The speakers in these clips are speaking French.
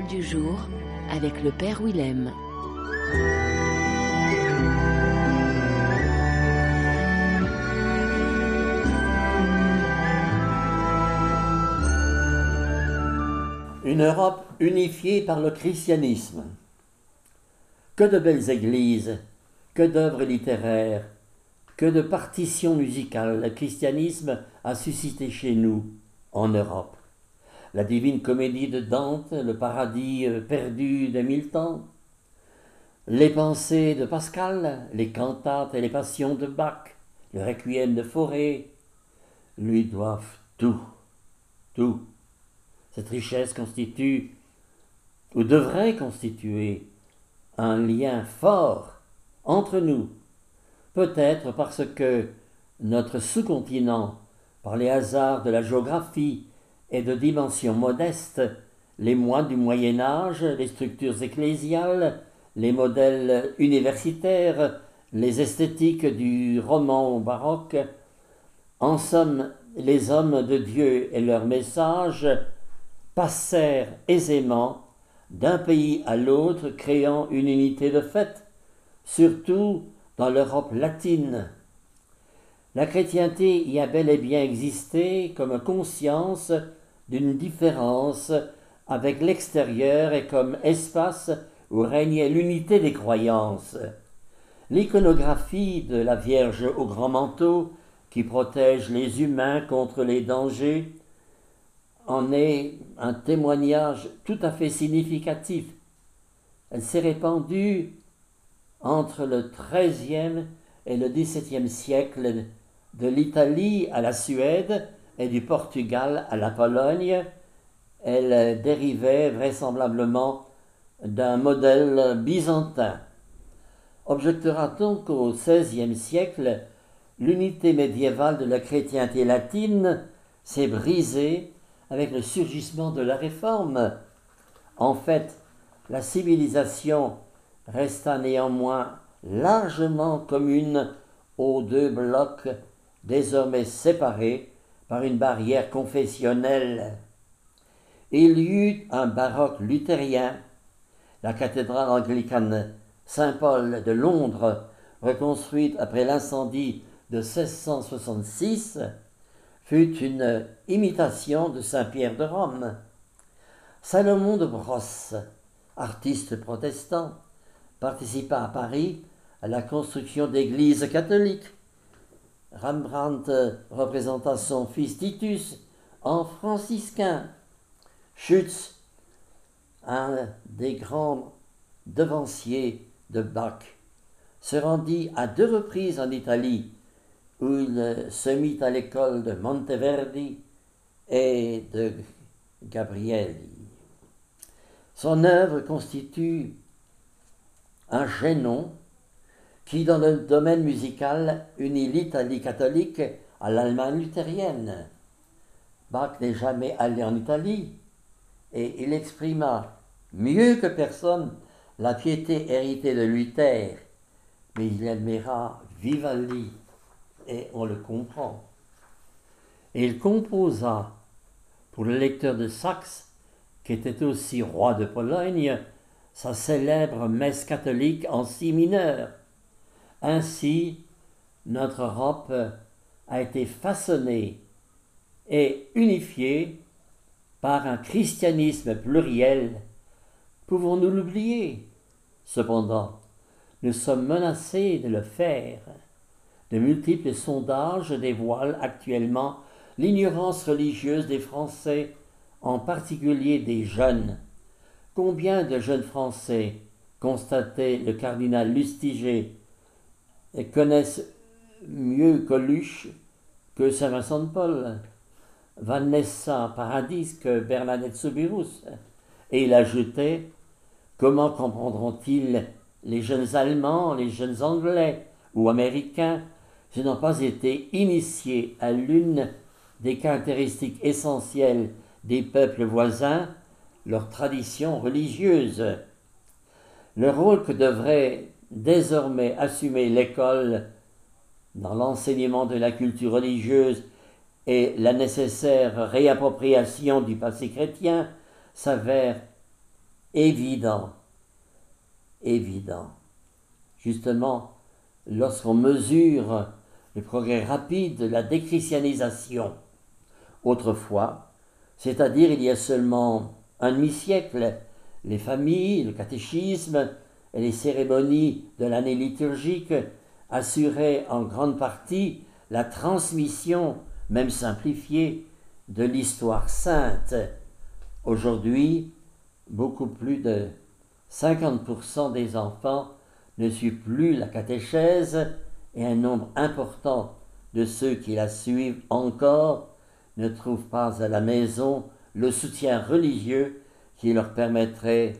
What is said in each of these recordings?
parole du jour avec le Père Willem. Une Europe unifiée par le christianisme. Que de belles églises, que d'œuvres littéraires, que de partitions musicales le christianisme a suscité chez nous, en Europe. La divine comédie de Dante, le paradis perdu de Milton, les pensées de Pascal, les cantates et les passions de Bach, le requiem de Fauré, lui doivent tout. Cette richesse constitue, ou devrait constituer, un lien fort entre nous, peut-être parce que notre sous-continent, par les hasards de la géographie, est de dimension modeste, les moines du Moyen-Âge, les structures ecclésiales, les modèles universitaires, les esthétiques du roman baroque, en somme, les hommes de Dieu et leurs messages passèrent aisément d'un pays à l'autre, créant une unité de fait, surtout dans l'Europe latine. La chrétienté y a bel et bien existé comme conscience d'une différence avec l'extérieur et comme espace où régnait l'unité des croyances. L'iconographie de la Vierge au grand manteau, qui protège les humains contre les dangers, en est un témoignage tout à fait significatif. Elle s'est répandue entre le XIIIe et le XVIIe siècle, de l'Italie à la Suède et du Portugal à la Pologne. Elle dérivait vraisemblablement d'un modèle byzantin. Objectera-t-on qu'au XVIe siècle, l'unité médiévale de la chrétienté latine s'est brisée avec le surgissement de la Réforme? En fait, la civilisation resta néanmoins largement commune aux deux blocs désormais séparés par une barrière confessionnelle. Il y eut un baroque luthérien, la cathédrale anglicane Saint-Paul de Londres, reconstruite après l'incendie de 1666, fut une imitation de Saint-Pierre de Rome. Salomon de Brosse, artiste protestant, participa à Paris à la construction d'églises catholiques. Rembrandt représenta son fils Titus en franciscain. Schütz, un des grands devanciers de Bach, se rendit à 2 reprises en Italie, où il se mit à l'école de Monteverdi et de Gabrieli. Son œuvre constitue un chaînon qui, dans le domaine musical, unit l'Italie catholique à l'Allemagne luthérienne. Bach n'est jamais allé en Italie et il exprima mieux que personne la piété héritée de Luther, mais il admira Vivaldi et on le comprend. Et il composa pour le lecteur de Saxe, qui était aussi roi de Pologne, sa célèbre messe catholique en si mineur. Ainsi, notre Europe a été façonnée et unifiée par un christianisme pluriel. Pouvons-nous l'oublier? Cependant, nous sommes menacés de le faire. De multiples sondages dévoilent actuellement l'ignorance religieuse des Français, en particulier des jeunes. Combien de jeunes Français, constatait le cardinal Lustiger, connaissent mieux Coluche que Saint Vincent de Paul, Vanessa Paradis que Bernadette Soubirous? Et il ajoutait: comment comprendront-ils les jeunes Allemands, les jeunes Anglais ou Américains s'ils n'ont pas été initiés à l'une des caractéristiques essentielles des peuples voisins, leur tradition religieuse? Le rôle que devrait désormais assumer l'école dans l'enseignement de la culture religieuse et la nécessaire réappropriation du passé chrétien s'avère évident, évident. Justement, lorsqu'on mesure le progrès rapide de la déchristianisation, autrefois, c'est-à-dire il y a seulement un demi-siècle, les familles, le catéchisme et les cérémonies de l'année liturgique assuraient en grande partie la transmission, même simplifiée, de l'histoire sainte. Aujourd'hui, beaucoup plus de 50% des enfants ne suivent plus la catéchèse et un nombre important de ceux qui la suivent encore ne trouvent pas à la maison le soutien religieux qui leur permettrait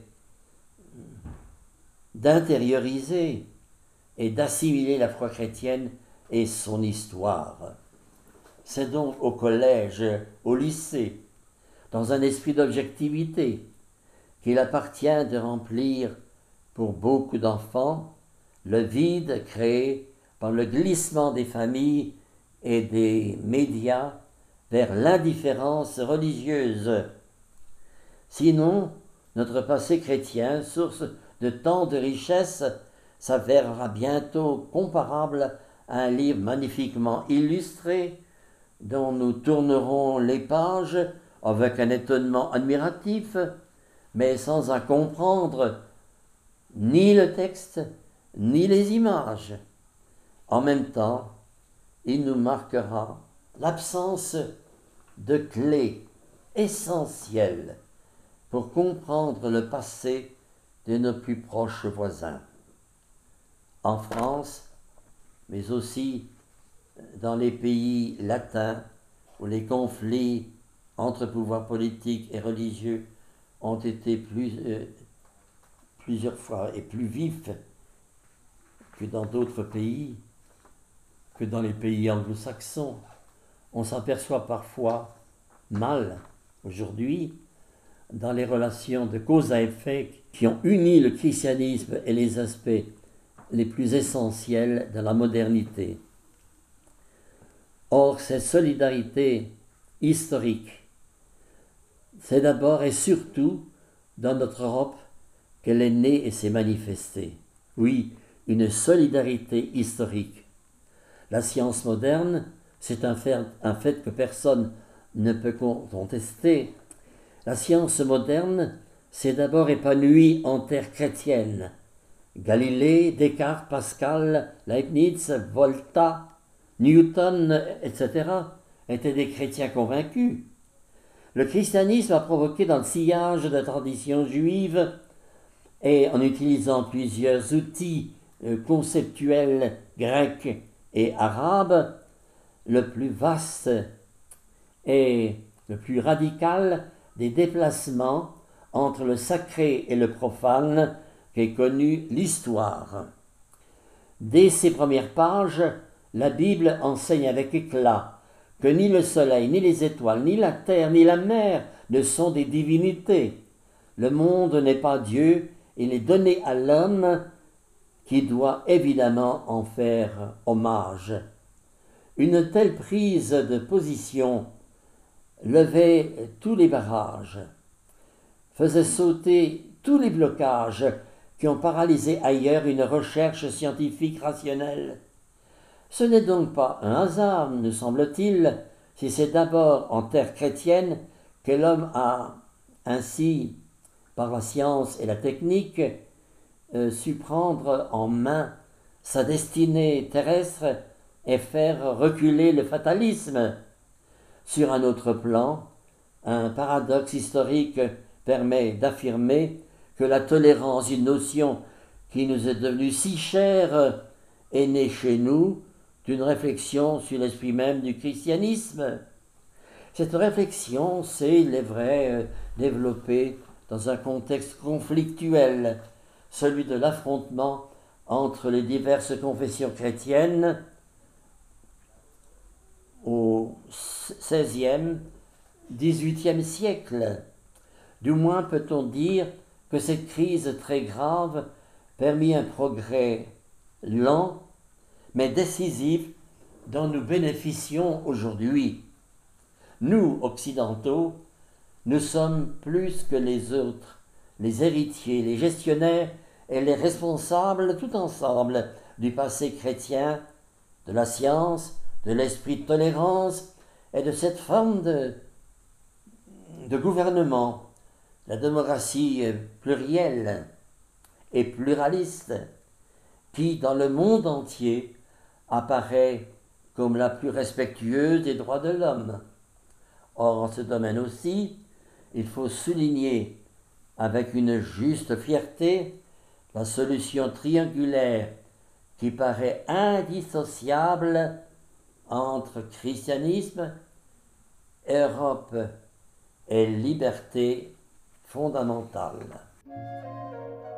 d'intérioriser et d'assimiler la foi chrétienne et son histoire. C'est donc au collège, au lycée, dans un esprit d'objectivité, qu'il appartient de remplir pour beaucoup d'enfants le vide créé par le glissement des familles et des médias vers l'indifférence religieuse. Sinon, notre passé chrétien, source de tant de richesses, s'avérera bientôt comparable à un livre magnifiquement illustré dont nous tournerons les pages avec un étonnement admiratif, mais sans en comprendre ni le texte, ni les images. En même temps, il nous marquera l'absence de clés essentielles pour comprendre le passé de nos plus proches voisins. En France, mais aussi dans les pays latins où les conflits entre pouvoirs politiques et religieux ont été plusieurs fois et plus vifs que dans d'autres pays, que dans les pays anglo-saxons. On s'aperçoit parfois mal aujourd'hui dans les relations de cause à effet qui ont uni le christianisme et les aspects les plus essentiels de la modernité. Or, cette solidarité historique, c'est d'abord et surtout dans notre Europe qu'elle est née et s'est manifestée. Oui, une solidarité historique. La science moderne, c'est un fait que personne ne peut contester. La science moderne s'est d'abord épanouie en terre chrétienne. Galilée, Descartes, Pascal, Leibniz, Volta, Newton, etc. étaient des chrétiens convaincus. Le christianisme a provoqué dans le sillage de la tradition juive et en utilisant plusieurs outils conceptuels grecs et arabes, le plus vaste et le plus radical des déplacements entre le sacré et le profane qu'ait connu l'histoire. Dès ses premières pages, la Bible enseigne avec éclat que ni le soleil, ni les étoiles, ni la terre, ni la mer ne sont des divinités. Le monde n'est pas Dieu, il est donné à l'homme qui doit évidemment en faire hommage. Une telle prise de position levait tous les barrages, faisait sauter tous les blocages qui ont paralysé ailleurs une recherche scientifique rationnelle. Ce n'est donc pas un hasard, nous semble-t-il, si c'est d'abord en terre chrétienne que l'homme a ainsi, par la science et la technique, su prendre en main sa destinée terrestre et faire reculer le fatalisme. Sur un autre plan, un paradoxe historique permet d'affirmer que la tolérance, une notion qui nous est devenue si chère, est née chez nous d'une réflexion sur l'esprit même du christianisme. Cette réflexion s'est, il est vrai, développée dans un contexte conflictuel, celui de l'affrontement entre les diverses confessions chrétiennes au XVIe, XVIIIe siècle. Du moins peut-on dire que cette crise très grave permit un progrès lent mais décisif dont nous bénéficions aujourd'hui. Nous, occidentaux, nous sommes plus que les autres les héritiers, les gestionnaires et les responsables tout ensemble du passé chrétien, de la science, de l'esprit de tolérance et de cette forme de gouvernement, la démocratie plurielle et pluraliste, qui dans le monde entier apparaît comme la plus respectueuse des droits de l'homme. Or, en ce domaine aussi, il faut souligner avec une juste fierté la solution triangulaire qui paraît indissociable entre christianisme, Europe et liberté fondamentale.